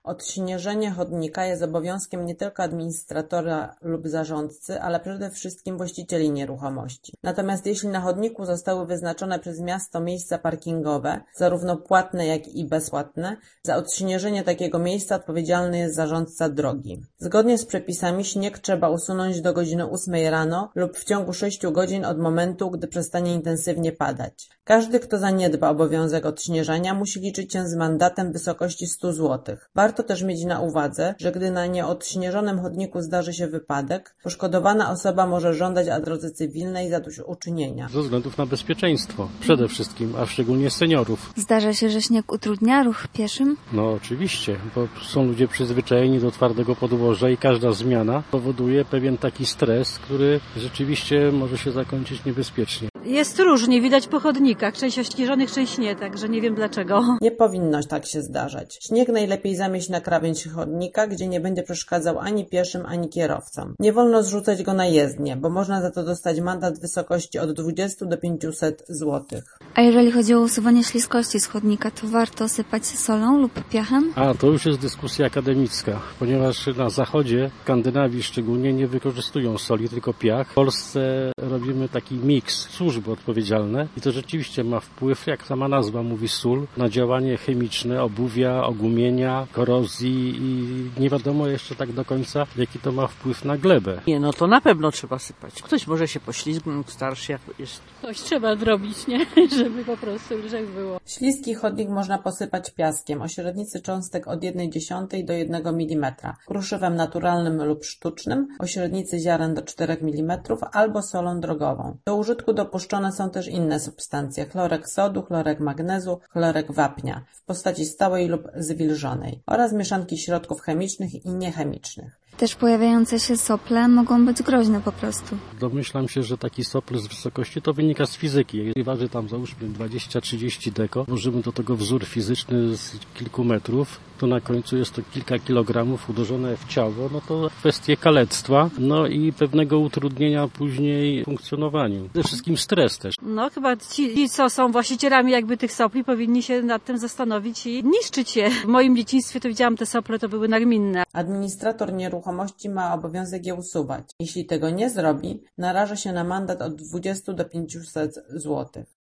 Odśnieżenie chodnika jest obowiązkiem nie tylko administratora lub zarządcy, ale przede wszystkim właścicieli nieruchomości. Natomiast jeśli na chodniku zostały wyznaczone przez miasto miejsca parkingowe, zarówno płatne, jak i bezpłatne, za odśnieżenie takiego miejsca odpowiedzialny jest zarządca drogi. Zgodnie z przepisami śnieg trzeba usunąć do godziny 8 rano lub w ciągu 6 godzin od momentu, gdy przestanie intensywnie padać. Każdy, kto zaniedba obowiązek odśnieżania, musi liczyć się z mandatem w wysokości 100 zł. Warto też mieć na uwadze, że gdy na nieodśnieżonym chodniku zdarzy się wypadek, poszkodowana osoba może żądać w drodze cywilnej zadośćuczynienia. Ze względów na bezpieczeństwo przede wszystkim, a szczególnie seniorów. Zdarza się, że śnieg utrudnia ruch pieszym? No oczywiście, bo są ludzie przyzwyczajeni do twardego podłoża i każda zmiana powoduje pewien taki stres, który rzeczywiście może się zakończyć niebezpiecznie. Jest różnie, widać po chodnikach, część ośnieżonych, część nie, także nie wiem dlaczego. Nie powinno tak się zdarzać. Śnieg najlepiej zamieść na krawędź chodnika, gdzie nie będzie przeszkadzał ani pieszym, ani kierowcom. Nie wolno zrzucać go na jezdnię, bo można za to dostać mandat w wysokości od 20 do 500 zł. A jeżeli chodzi o usuwanie śliskości z chodnika, to warto sypać solą lub piachem? A to już jest dyskusja akademicka, ponieważ na zachodzie, w Skandynawii szczególnie, nie wykorzystują soli, tylko piach. W Polsce robimy taki miks, służby odpowiedzialne i to rzeczywiście ma wpływ, jak sama nazwa mówi, sól, na działanie chemiczne obuwia, ogumienia, korozji i nie wiadomo jeszcze tak do końca, jaki to ma wpływ na glebę. Nie, no to na pewno trzeba sypać. Ktoś może się poślizgnąć, starszy jak jest. Coś trzeba zrobić, nie? Żeby po prostu lżej było. Śliski chodnik można posypać piaskiem o średnicy cząstek od 1/10 do 1 mm, kruszywem naturalnym lub sztucznym o średnicy ziaren do 4 mm albo solą drogową. Do użytku dopuszczone są też inne substancje: chlorek sodu, chlorek magnezu, chlorek wapnia w postaci stałej lub zwilżonej oraz mieszanki środków chemicznych i niechemicznych. Też pojawiające się sople mogą być groźne po prostu. Domyślam się, że taki sopl z wysokości to wynika z fizyki. Jeżeli waży tam załóżmy 20-30 deko, włożymy do tego wzór fizyczny z kilku metrów, to na końcu jest to kilka kilogramów uderzone w ciało, no to kwestie kalectwa, no i pewnego utrudnienia później w funkcjonowaniu. Przede wszystkim stres też. No chyba ci, co są właścicielami jakby tych sopli, powinni się nad tym zastanowić i niszczyć je. W moim dzieciństwie to widziałam te sople, to były nagminne. Administrator nieruchomości ma obowiązek je usuwać. Jeśli tego nie zrobi, naraża się na mandat od 20 do 500 zł.